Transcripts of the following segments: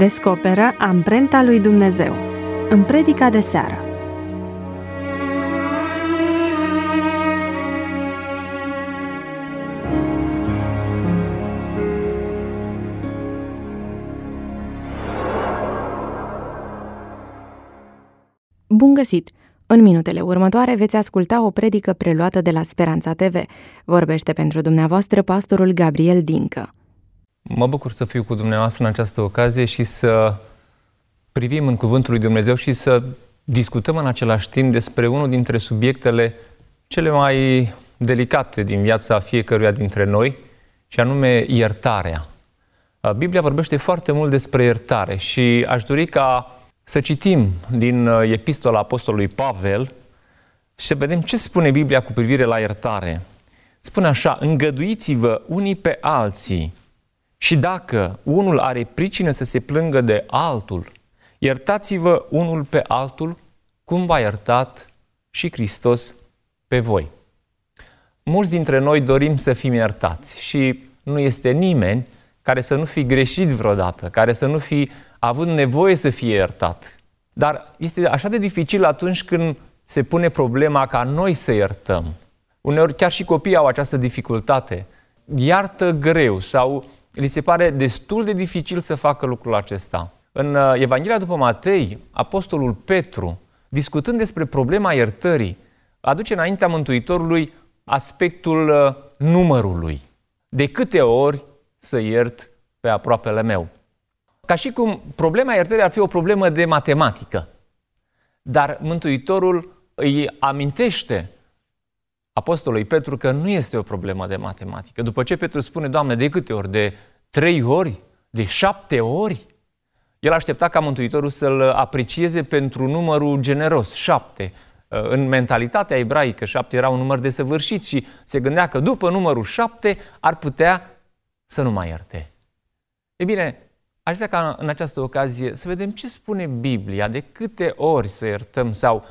Descoperă amprenta lui Dumnezeu în predica de seară. Bun găsit! În minutele următoare veți asculta o predică preluată de la Speranța TV. Vorbește pentru dumneavoastră pastorul Gabriel Dincă. Mă bucur să fiu cu dumneavoastră în această ocazie și să privim în Cuvântul lui Dumnezeu și să discutăm în același timp despre unul dintre subiectele cele mai delicate din viața fiecăruia dintre noi, și anume iertarea. Biblia vorbește foarte mult despre iertare și aș dori ca să citim din Epistola Apostolului Pavel și să vedem ce spune Biblia cu privire la iertare. Spune așa: îngăduiți-vă unii pe alții și dacă unul are pricină să se plângă de altul, iertați-vă unul pe altul cum v-a iertat și Hristos pe voi. Mulți dintre noi dorim să fim iertați și nu este nimeni care să nu fi greșit vreodată, care să nu fi având nevoie să fie iertat. Dar este așa de dificil atunci când se pune problema ca noi să iertăm. Uneori chiar și copiii au această dificultate. Iartă greu sau li se pare destul de dificil să facă lucrul acesta. În Evanghelia după Matei, apostolul Petru, discutând despre problema iertării, aduce înaintea Mântuitorului aspectul numărului. De câte ori să iert pe aproapele meu? Ca și cum problema iertării ar fi o problemă de matematică. Dar Mântuitorul îi amintește apostolului Petru că nu este o problemă de matematică. După ce Petru spune: Doamne, de câte ori? De 3 ori? De 7 ori? El aștepta ca Mântuitorul să-l aprecieze pentru numărul generos, 7. În mentalitatea ebraică, 7 era un număr desăvârșit și se gândea că după numărul 7 ar putea să nu mai ierte. Ei bine, aș vrea ca în această ocazie să vedem ce spune Biblia, de câte ori să iertăm, sau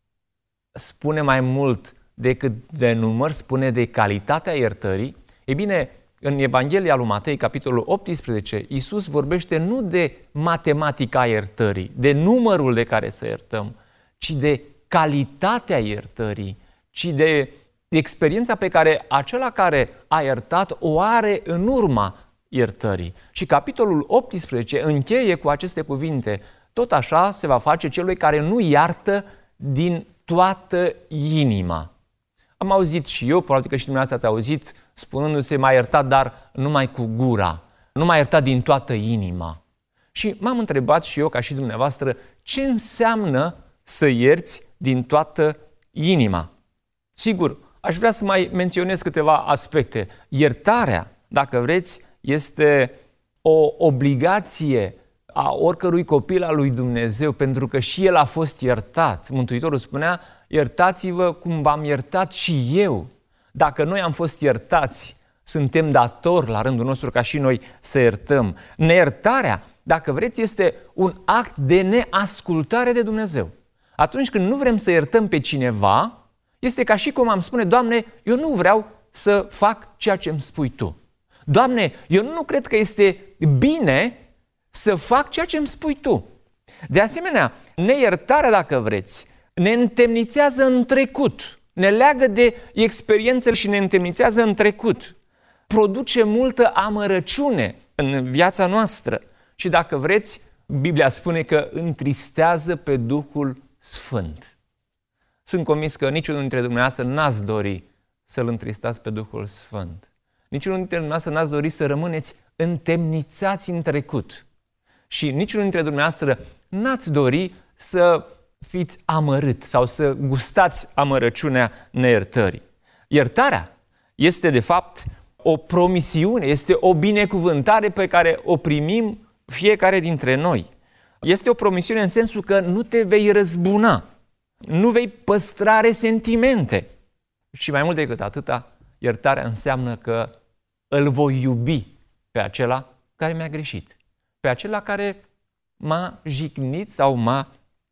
spune mai mult decât de număr, spune de calitatea iertării. Ei bine, în Evanghelia lui Matei, capitolul 18, Iisus vorbește nu de matematica iertării, de numărul de care să iertăm, ci de calitatea iertării, ci de experiența pe care acela care a iertat o are în urma iertării. Și capitolul 18 încheie cu aceste cuvinte: tot așa se va face celui care nu iartă din toată inima. Am auzit și eu, probabil că și dumneavoastră ați auzit, spunându-se: m-a iertat, dar numai cu gura, nu m-a iertat din toată inima. Și m-am întrebat și eu, ca și dumneavoastră, ce înseamnă să ierți din toată inima. Sigur, aș vrea să mai menționez câteva aspecte. Iertarea, dacă vreți, este o obligație a oricărui copil al lui Dumnezeu, pentru că și el a fost iertat. Mântuitorul spunea: iertați-vă cum v-am iertat și eu. Dacă noi am fost iertați, suntem datori la rândul nostru ca și noi să iertăm. Neiertarea, dacă vreți, este un act de neascultare de Dumnezeu. Atunci când nu vrem să iertăm pe cineva, este ca și cum am spune: Doamne, eu nu vreau să fac ceea ce îmi spui Tu. Doamne, eu nu cred că este bine să fac ceea ce îmi spui Tu. De asemenea, neiertarea, dacă vreți, ne întemnițează în trecut, ne leagă de experiențe și ne întemnițează în trecut. Produce multă amărăciune în viața noastră și, dacă vreți, Biblia spune că întristează pe Duhul Sfânt. Sunt convins că niciunul dintre dumneavoastră n-ați dori să-L întristați pe Duhul Sfânt. Niciunul dintre dumneavoastră n-ați dori să rămâneți întemnițați în trecut. Și niciunul dintre dumneavoastră n-ați dori să fiți amărât sau să gustați amărăciunea neiertării. Iertarea este, de fapt, o promisiune, este o binecuvântare pe care o primim fiecare dintre noi. Este o promisiune în sensul că nu te vei răzbuna, nu vei păstra resentimente. Și mai mult decât atâta, iertarea înseamnă că îl voi iubi pe acela care mi-a greșit, pe acela care m-a jignit sau m-a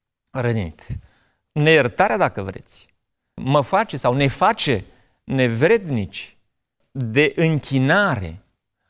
rănit. Neiertarea, dacă vreți, mă face sau ne face nevrednici de închinare,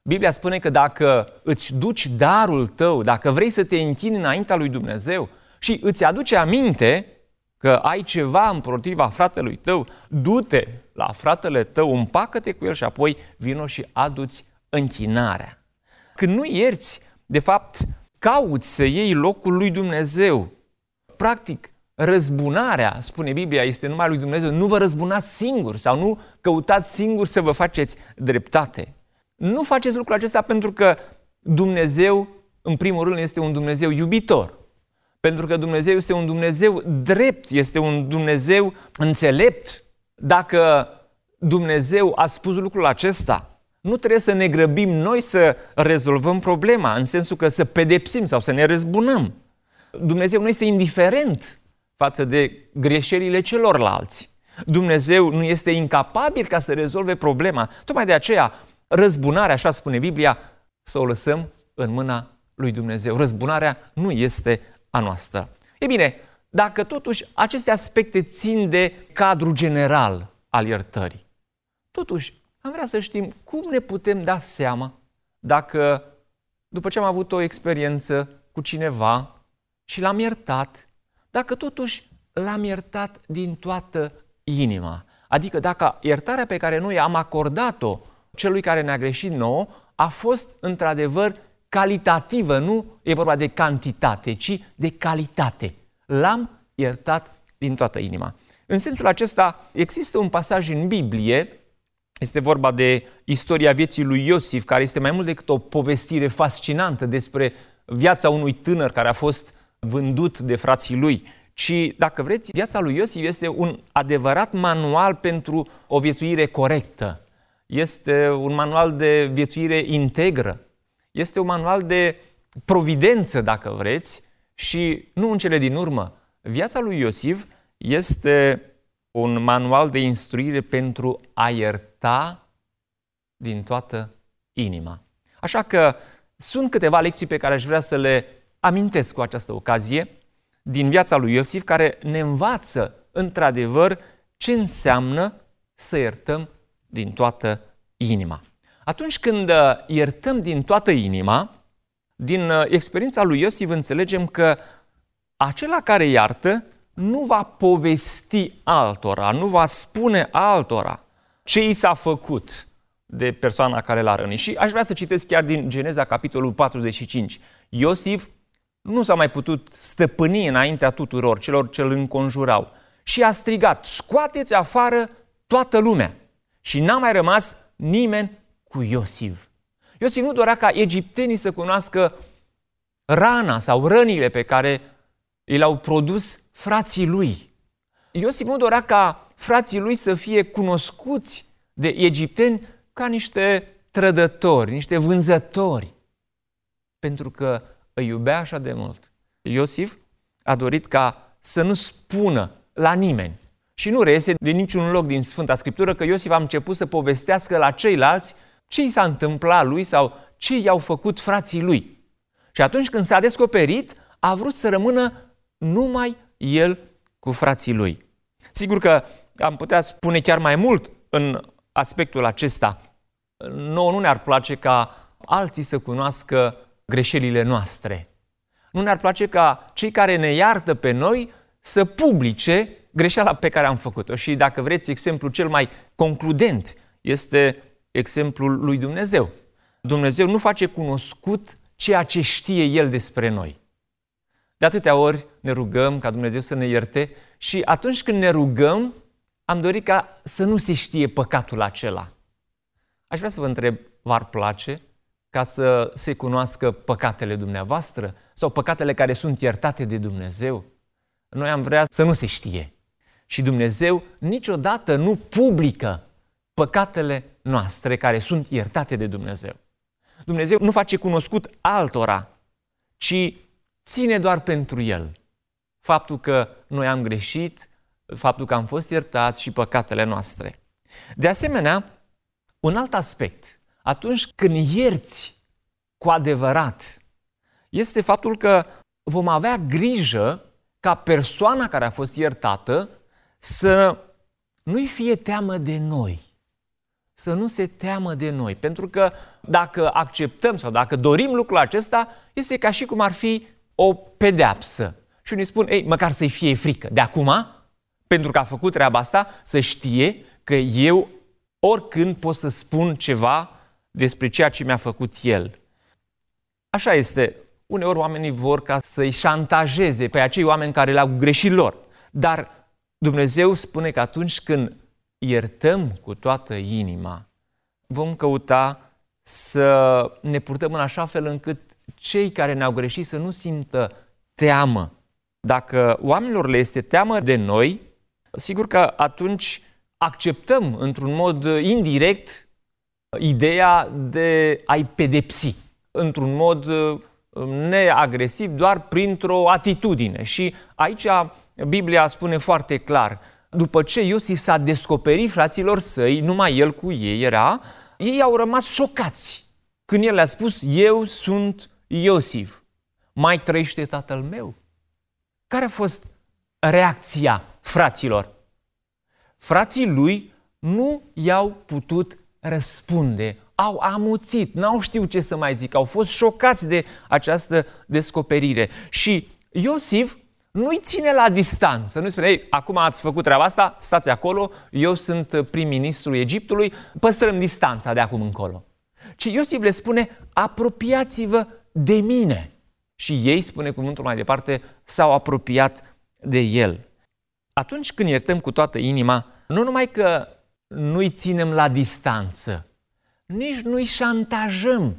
Biblia spune că dacă îți duci darul tău, dacă vrei să te închini înaintea lui Dumnezeu și îți aduce aminte că ai ceva împotriva fratelui tău, du-te la fratele tău, împacă-te cu el și apoi vino și adu-ți închinarea. Când nu ierți, de fapt, cauți să iei locul lui Dumnezeu. Practic, răzbunarea, spune Biblia, este numai lui Dumnezeu. Nu vă răzbunați singuri sau nu căutați singuri să vă faceți dreptate. Nu faceți lucrul acesta pentru că Dumnezeu, în primul rând, este un Dumnezeu iubitor. Pentru că Dumnezeu este un Dumnezeu drept, este un Dumnezeu înțelept. Dacă Dumnezeu a spus lucrul acesta, nu trebuie să ne grăbim noi să rezolvăm problema, în sensul că să pedepsim sau să ne răzbunăm. Dumnezeu nu este indiferent față de greșelile celorlalți. Dumnezeu nu este incapabil ca să rezolve problema. Tocmai de aceea, răzbunarea, așa spune Biblia, să o lăsăm în mâna lui Dumnezeu. Răzbunarea nu este a noastră. Ei bine, dacă totuși aceste aspecte țin de cadrul general al iertării, totuși am vrea să știm cum ne putem da seama dacă, după ce am avut o experiență cu cineva și l-am iertat, dacă totuși l-am iertat din toată inima. Adică dacă iertarea pe care noi am acordat-o celui care ne-a greșit nouă a fost într-adevăr calitativă, nu e vorba de cantitate, ci de calitate. L-am iertat din toată inima. În sensul acesta există un pasaj în Biblie, este vorba de istoria vieții lui Iosif, care este mai mult decât o povestire fascinantă despre viața unui tânăr care a fost vândut de frații lui, ci, dacă vreți, viața lui Iosif este un adevărat manual pentru o viețuire corectă. Este un manual de viețuire integră. Este un manual de providență, dacă vreți, și nu în cele din urmă. Viața lui Iosif este un manual de instruire pentru a ierta din toată inima. Așa că sunt câteva lecții pe care aș vrea să le amintesc cu această ocazie din viața lui Iosif, care ne învață într-adevăr ce înseamnă să iertăm din toată inima. Atunci când iertăm din toată inima, din experiența lui Iosif înțelegem că acela care iartă nu va povesti altora, nu va spune altora ce i s-a făcut de persoana care l-a rănit. Și aș vrea să citesc chiar din Geneza, capitolul 45. Iosif nu s-a mai putut stăpâni înaintea tuturor celor ce îl înconjurau și a strigat: scoateți afară toată lumea! Și n-a mai rămas nimeni cu Iosif. Iosif nu dorea ca egiptenii să cunoască rana sau rănile pe care i le-au produs frații lui. Iosif nu dorea ca frații lui să fie cunoscuți de egipteni ca niște trădători, niște vânzători, pentru că îi iubea așa de mult. Iosif a dorit ca să nu spună la nimeni. Și nu reiese de niciun loc din Sfânta Scriptură că Iosif a început să povestească la ceilalți ce i s-a întâmplat lui sau ce i-au făcut frații lui. Și atunci când s-a descoperit, a vrut să rămână numai el cu frații lui. Sigur că am putea spune chiar mai mult în aspectul acesta. Nouă nu ne-ar place ca alții să cunoască greșelile noastre. Nu ne-ar place ca cei care ne iartă pe noi să publice greșeala pe care am făcut-o. Și dacă vreți, exemplul cel mai concludent este exemplul lui Dumnezeu. Dumnezeu nu face cunoscut ceea ce știe El despre noi. De atâtea ori ne rugăm ca Dumnezeu să ne ierte și atunci când ne rugăm, am dorit ca să nu se știe păcatul acela. Aș vrea să vă întreb, v-ar place ca să se cunoască păcatele dumneavoastră sau păcatele care sunt iertate de Dumnezeu? Noi am vrea să nu se știe. Și Dumnezeu niciodată nu publică păcatele noastre care sunt iertate de Dumnezeu. Dumnezeu nu face cunoscut altora, ci ține doar pentru El faptul că noi am greșit, faptul că am fost iertați și păcatele noastre. De asemenea, un alt aspect, atunci când ierți cu adevărat, este faptul că vom avea grijă ca persoana care a fost iertată să nu-i fie teamă de noi, să nu se teamă de noi. Pentru că dacă acceptăm sau dacă dorim lucrul acesta, este ca și cum ar fi o pedeapsă. Și unii spun, ei, măcar să-i fie frică. De acum, pentru că a făcut treaba asta, să știe că eu oricând pot să spun ceva despre ceea ce mi-a făcut el. Așa este. Uneori oamenii vor ca să-i șantajeze pe acei oameni care le-au greșit lor. Dar Dumnezeu spune că atunci când iertăm cu toată inima, vom căuta să ne purtăm în așa fel încât cei care ne-au greșit să nu simtă teamă. Dacă oamenilor le este teamă de noi, sigur că atunci acceptăm într-un mod indirect ideea de a-i pedepsi, într-un mod neagresiv, doar printr-o atitudine. Și aici Biblia spune foarte clar, după ce Iosif s-a descoperit fraților săi, numai el cu ei era, ei au rămas șocați când el le-a spus, eu sunt Iosif, mai trăiește tatăl meu? Care a fost reacția fraților? Frații lui nu i-au putut răspunde, au amuțit, n-au știut ce să mai zic, au fost șocați de această descoperire. Și Iosif nu-i ține la distanță, nu-i spune, ei, acum ați făcut treaba asta, stați acolo, eu sunt prim-ministrul Egiptului, păstrăm distanța de acum încolo. Ci Iosif le spune, apropiați-vă de mine. Și ei, spune cuvântul mai departe, s-au apropiat de el. Atunci când iertăm cu toată inima, nu numai că nu-i ținem la distanță, nici nu-i șantajăm.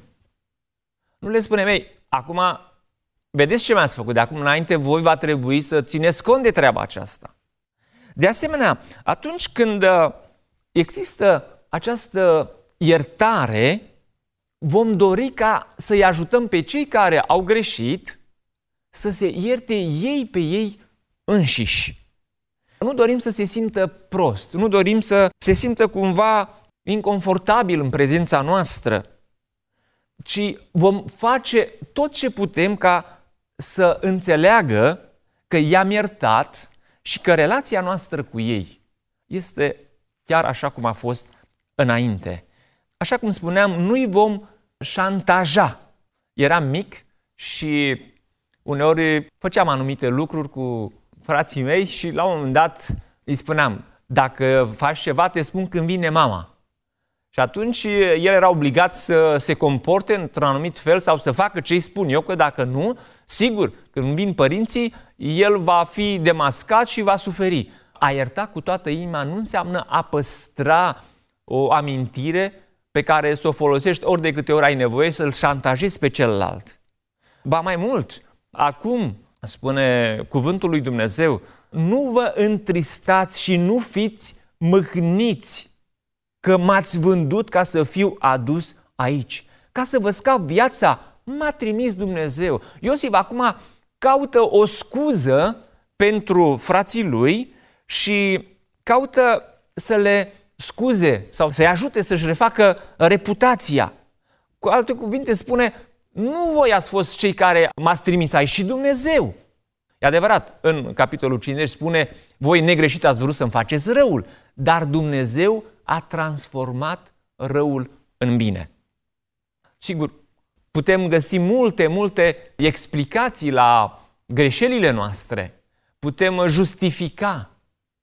Nu le spunem, ei, acum vedeți ce mi-ați făcut, de acum înainte voi va trebui să țineți cont de treaba aceasta. De asemenea, atunci când există această iertare, vom dori ca să-i ajutăm pe cei care au greșit să se ierte ei pe ei înșiși. Nu dorim să se simtă prost, nu dorim să se simtă cumva inconfortabil în prezența noastră, ci vom face tot ce putem ca să înțeleagă că i-am iertat și că relația noastră cu ei este chiar așa cum a fost înainte. Așa cum spuneam, nu-i vom șantaja. Eram mic și uneori făceam anumite lucruri cu frații mei și la un moment dat îi spuneam, dacă faci ceva, te spun când vine mama. Și atunci el era obligat să se comporte într-un anumit fel sau să facă ce îi spun eu, că dacă nu, sigur, când vin părinții, el va fi demascat și va suferi. A ierta cu toată inima nu înseamnă a păstra o amintire pe care să o folosești ori de câte ori ai nevoie să-l șantajezi pe celălalt. Ba mai mult, acum, spune cuvântul lui Dumnezeu, nu vă întristați și nu fiți mâhniți că m-ați vândut ca să fiu adus aici. Ca să vă scap viața, m-a trimis Dumnezeu. Iosif acum caută o scuză pentru frații lui și caută să le scuze sau să-i ajute să-și refacă reputația. Cu alte cuvinte spune, nu voi ați fost cei care m-ați trimis aici, și Dumnezeu. E adevărat, în capitolul 50 spune, voi negreșit ați vrut să-mi faceți răul, dar Dumnezeu a transformat răul în bine. Sigur, putem găsi multe explicații la greșelile noastre, putem justifica,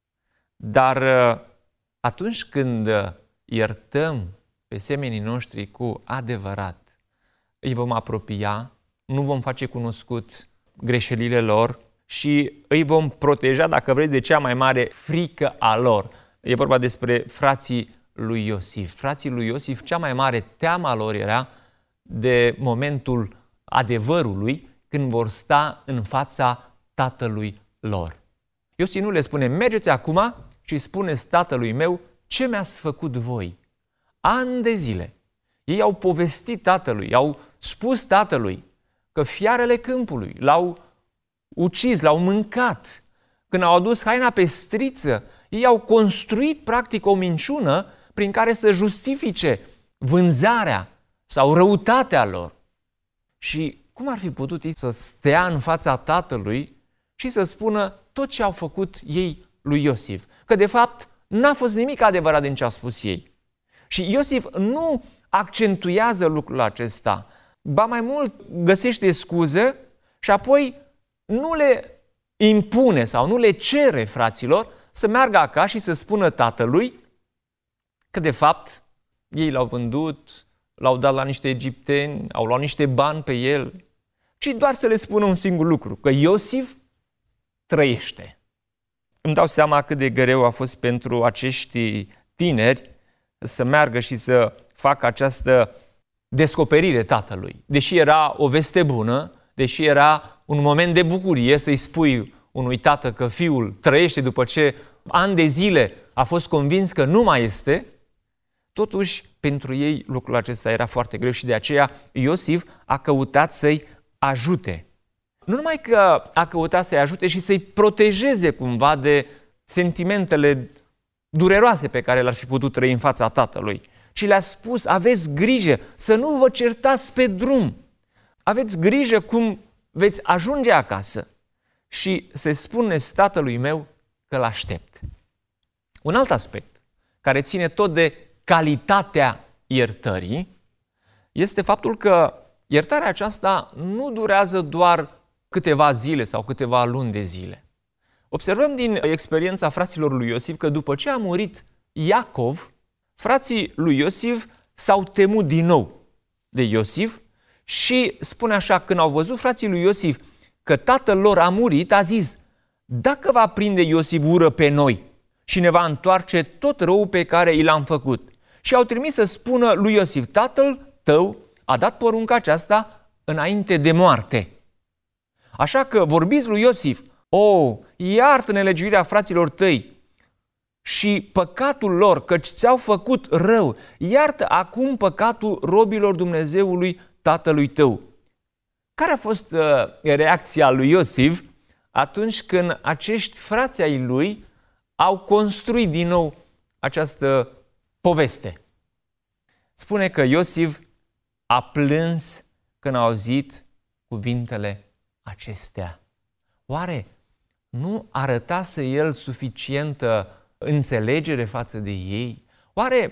dar atunci când iertăm pe semenii noștri cu adevărat, îi vom apropia, nu vom face cunoscut greșelile lor și îi vom proteja, dacă vreți, de cea mai mare frică a lor. E vorba despre frații lui Iosif. Frații lui Iosif, cea mai mare teamă a lor era de momentul adevărului, când vor sta în fața tatălui lor. Iosif nu le spune, mergeți acum și spuneți tatălui meu ce mi-ați făcut voi. Ani de zile. Ei au povestit tatălui, au spus tatălui că fiarele câmpului l-au ucis, l-au mâncat. Când au adus haina pe striță, ei au construit practic o minciună prin care să justifice vânzarea sau răutatea lor. Și cum ar fi putut ei să stea în fața tatălui și să spună tot ce au făcut ei lui Iosif? Că de fapt n-a fost nimic adevărat din ce au spus ei. Și Iosif nu accentuează lucrul acesta, ba mai mult găsește scuze și apoi nu le impune sau nu le cere fraților să meargă acasă și să spună tatălui că de fapt ei l-au vândut, l-au dat la niște egipteni, au luat niște bani pe el, ci doar să le spună un singur lucru, că Iosif trăiește. Îmi dau seama cât de greu a fost pentru acești tineri să meargă și să facă această descoperire tatălui. Deși era o veste bună, deși era un moment de bucurie să-i spui unui tată că fiul trăiește după ce ani de zile a fost convins că nu mai este, totuși pentru ei lucrul acesta era foarte greu și de aceea Iosif a căutat să-i ajute. Nu numai că a căutat să-i ajute și să-i protejeze cumva de sentimentele dureroase pe care le-ar fi putut trăi în fața tatălui, ci le-a spus: aveți grijă să nu vă certați pe drum. Aveți grijă cum veți ajunge acasă și să spuneți tatălui meu că l-aștept. Un alt aspect care ține tot de calitatea iertării este faptul că iertarea aceasta nu durează doar câteva zile sau câteva luni de zile. Observăm din experiența fraților lui Iosif că după ce a murit Iacov, frații lui Iosif s-au temut din nou de Iosif și spune așa: când au văzut frații lui Iosif că tatăl lor a murit, a zis: dacă va prinde Iosif ură pe noi și ne va întoarce tot răul pe care i l-am făcut. Și au trimis să spună lui Iosif: tatăl tău a dat porunca aceasta înainte de moarte. Așa că vorbiți lui Iosif: iartă nelegiuirea fraților tăi și păcatul lor, căci ți-au făcut rău. Iartă acum păcatul robilor Dumnezeului tatălui tău. Care a fost reacția lui Iosif atunci când acești frați ai lui au construit din nou această poveste? Spune că Iosif a plâns când a auzit cuvintele acestea. Oare nu arătase el suficientă înțelegere față de ei? Oare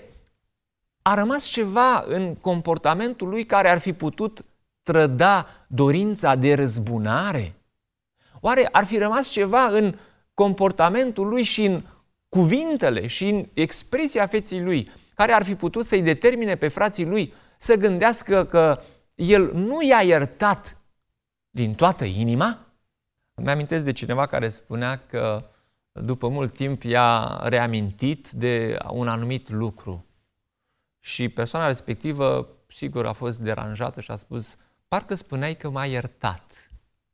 a rămas ceva în comportamentul lui care ar fi putut trăda dorința de răzbunare? Oare ar fi rămas ceva în comportamentul lui și în cuvintele și în expresia feței lui care ar fi putut să-i determine pe frații lui să gândească că el nu i-a iertat din toată inima? Îmi amintesc de cineva care spunea că după mult timp i-a reamintit de un anumit lucru și persoana respectivă sigur a fost deranjată și a spus: parcă spuneai că m-ai iertat.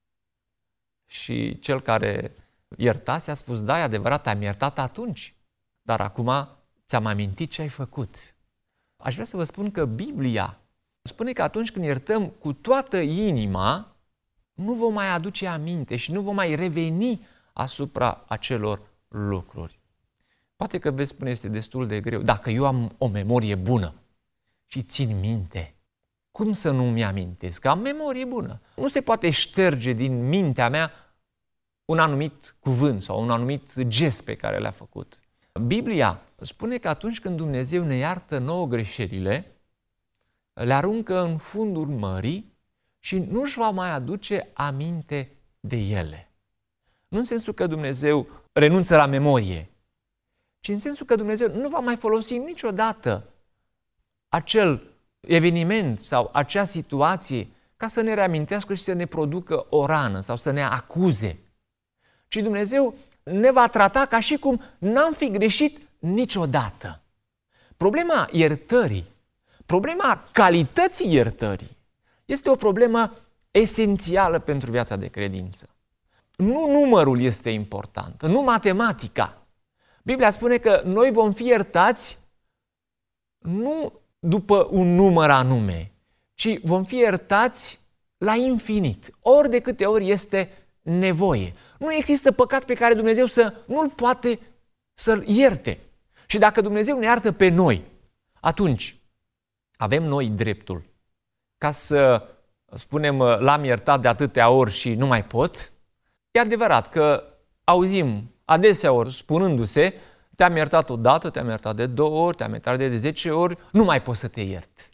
Și cel care iertase a spus: da, e adevărat, am iertat atunci, dar acum ți-am amintit ce ai făcut. Aș vrea să vă spun că Biblia spune că atunci când iertăm cu toată inima, nu vom mai aduce aminte și nu vom mai reveni asupra acelor lucruri. Poate că veți spune: este destul de greu. Dacă eu am o memorie bună și țin minte, cum să nu mi amintesc? Că am memorie bună. Nu se poate șterge din mintea mea un anumit cuvânt sau un anumit gest pe care le-a făcut. Biblia spune că atunci când Dumnezeu ne iartă nouă greșelile, le aruncă în fundul mării și nu își va mai aduce aminte de ele. Nu în sensul că Dumnezeu renunță la memorie, ci în sensul că Dumnezeu nu va mai folosi niciodată acel eveniment sau acea situație ca să ne reamintească și să ne producă o rană sau să ne acuze. Ci Dumnezeu ne va trata ca și cum n-am fi greșit niciodată. Problema iertării, problema calității iertării, este o problemă esențială pentru viața de credință. Nu numărul este important, nu matematica. Biblia spune că noi vom fi iertați nu după un număr anume, ci vom fi iertați la infinit, ori de câte ori este nevoie. Nu există păcat pe care Dumnezeu să nu-l poate să-l ierte. Și dacă Dumnezeu ne iartă pe noi, atunci avem noi dreptul ca să spunem: l-am iertat de atâtea ori și nu mai pot. E adevărat că auzim adesea ori spunându-se: te-am iertat odată, te-am iertat de 2 ori, te-am iertat de 10 ori, nu mai pot să te iert.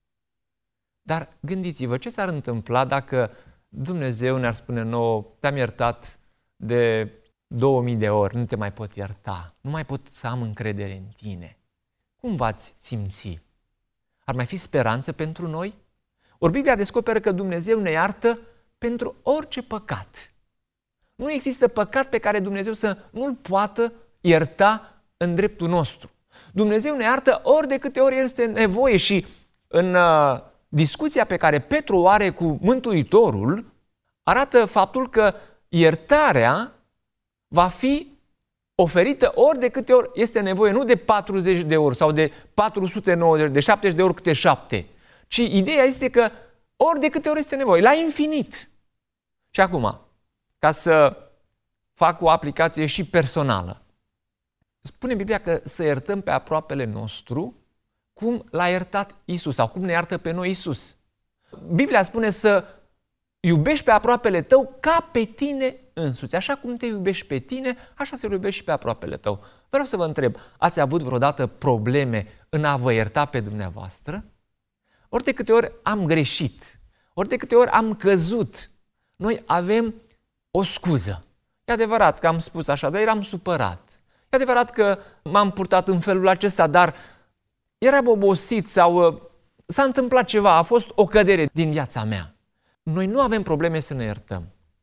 Dar gândiți-vă, ce s-ar întâmpla dacă Dumnezeu ne-ar spune nouă, te-am iertat de 2000 de ori, nu te mai pot ierta, nu mai pot să am încredere în tine. Cum v-ați simți? Ar mai fi speranță pentru noi? Ori Biblia descoperă că Dumnezeu ne iartă pentru orice păcat. Nu există păcat pe care Dumnezeu să nu-l poată ierta în dreptul nostru. Dumnezeu ne iartă ori de câte ori este nevoie și în discuția pe care Petru o are cu Mântuitorul arată faptul că iertarea va fi oferită ori de câte ori este nevoie, nu de 40 de ori sau de 490, de 70 de ori câte 7, ci ideea este că ori de câte ori este nevoie, la infinit. Și acum, ca să fac o aplicație și personală, spune Biblia că să iertăm pe aproapele nostru cum l-a iertat Iisus sau cum ne iartă pe noi Iisus. Biblia spune să iubești pe aproapele tău ca pe tine însuți. Așa cum te iubești pe tine, așa să-l iubești și pe aproapele tău. Vreau să vă întreb, ați avut vreodată probleme în a vă ierta pe dumneavoastră? Ori de câte ori am greșit, ori de câte ori am căzut, noi avem o scuză. E adevărat că am spus așa, dar eram supărat. E adevărat că m-am purtat în felul acesta, dar eram obosit sau s-a întâmplat ceva, a fost o cădere din viața mea. Noi nu avem probleme să ne iertăm.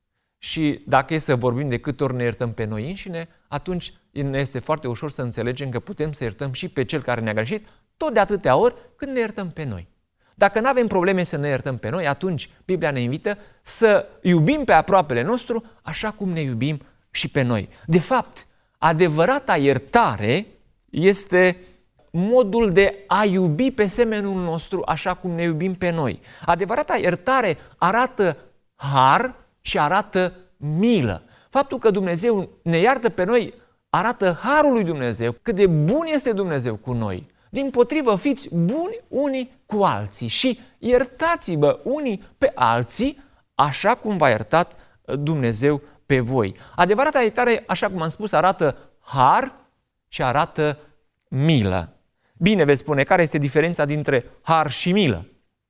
Și dacă e să vorbim de câte ori ne iertăm pe noi înșine, atunci ne este foarte ușor să înțelegem că putem să iertăm și pe cel care ne-a greșit tot de atâtea ori când ne iertăm pe noi. Dacă nu avem probleme să ne iertăm pe noi, atunci Biblia ne invită să iubim pe aproapele nostru așa cum ne iubim și pe noi. De fapt, adevărata iertare este modul de a iubi pe semenul nostru așa cum ne iubim pe noi. Adevărata iertare arată har și arată milă. Faptul că Dumnezeu ne iartă pe noi arată harul lui Dumnezeu, cât de bun este Dumnezeu cu noi. Dimpotrivă, fiți buni unii cu alții și iertați-vă unii pe alții așa cum v-a iertat Dumnezeu pe voi. Adevărata iertare, așa cum am spus, arată har și arată milă. Bine, veți spune, care este diferența dintre har și milă?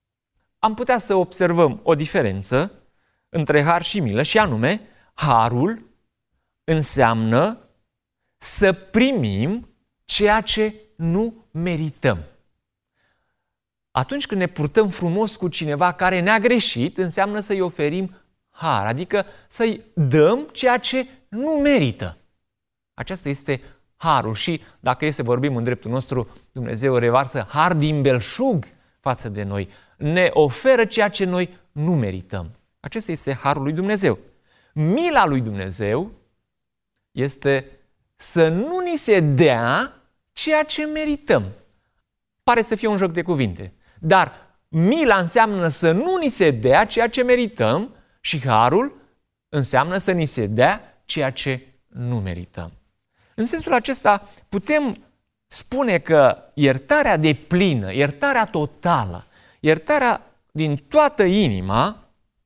Am putea să observăm o diferență între har și milă și anume, harul înseamnă să primim ceea ce nu merităm. Atunci când ne purtăm frumos cu cineva care ne-a greșit, înseamnă să-i oferim har, adică să-i dăm ceea ce nu merită. Aceasta este harul și dacă e să vorbim în dreptul nostru, Dumnezeu revarsă har din belșug față de noi. Ne oferă ceea ce noi nu merităm. Acesta este harul lui Dumnezeu. Mila lui Dumnezeu este să nu ni se dea ceea ce merităm. Pare să fie un joc de cuvinte, dar mila înseamnă să nu ni se dea ceea ce merităm și harul înseamnă să ni se dea ceea ce nu merităm. În sensul acesta putem spune că iertarea deplină, iertarea totală, iertarea din toată inima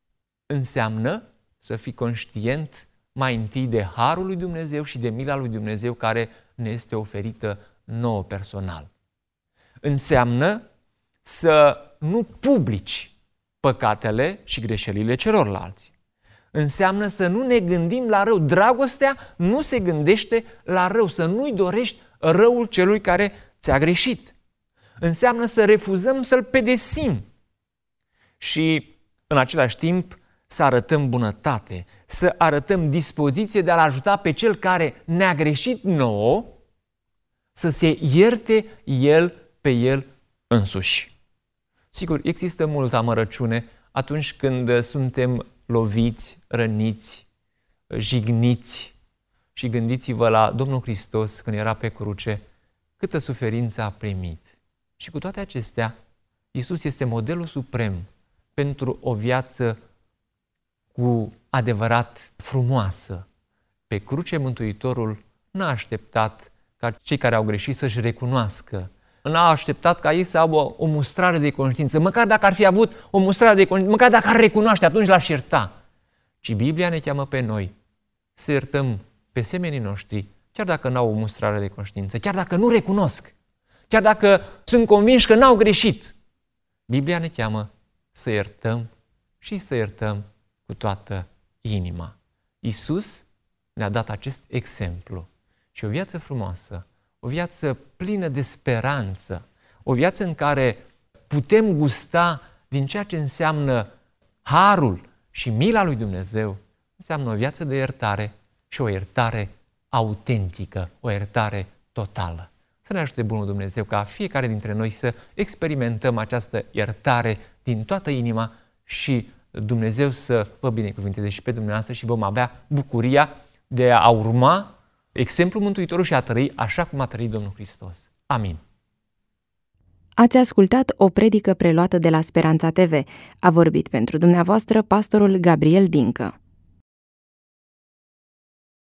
înseamnă să fii conștient mai întâi de harul lui Dumnezeu și de mila lui Dumnezeu care ne este oferită nouă personal. Înseamnă să nu publici păcatele și greșelile celorlalți. Înseamnă să nu ne gândim la rău. Dragostea nu se gândește la rău, să nu-i dorești răul celui care ți-a greșit. Înseamnă să refuzăm să-l pedesim și în același timp să arătăm bunătate, să arătăm dispoziție de a-l ajuta pe cel care ne-a greșit nouă să se ierte el pe el însuși. Sigur, există multă amărăciune atunci când suntem loviți, răniți, jigniți și gândiți-vă la Domnul Hristos când era pe cruce, câtă suferință a primit. Și cu toate acestea, Iisus este modelul suprem pentru o viață cu adevărat frumoasă. Pe cruce Mântuitorul n-a așteptat ca cei care au greșit să-și recunoască. N-a așteptat ca ei să aibă o mustrare de conștiință. Măcar dacă ar fi avut o mustrare de conștiință, măcar dacă ar recunoaște, atunci l-aș ierta. Ci Biblia ne cheamă pe noi să iertăm pe semenii noștri, chiar dacă n-au o mustrare de conștiință, chiar dacă nu recunosc, chiar dacă sunt convinși că n-au greșit. Biblia ne cheamă să iertăm și să iertăm cu toată inima. Iisus ne-a dat acest exemplu și o viață frumoasă, o viață plină de speranță, o viață în care putem gusta din ceea ce înseamnă harul și mila lui Dumnezeu, înseamnă o viață de iertare și o iertare autentică, o iertare totală. Să ne ajute bunul Dumnezeu ca fiecare dintre noi să experimentăm această iertare din toată inima și Dumnezeu să vă binecuvânteze și pe dumneavoastră și vom avea bucuria de a urma exemplul Mântuitorului și a trăi așa cum a trăit Domnul Hristos. Amin. Ați ascultat o predică preluată de la Speranța TV. A vorbit pentru dumneavoastră pastorul Gabriel Dincă.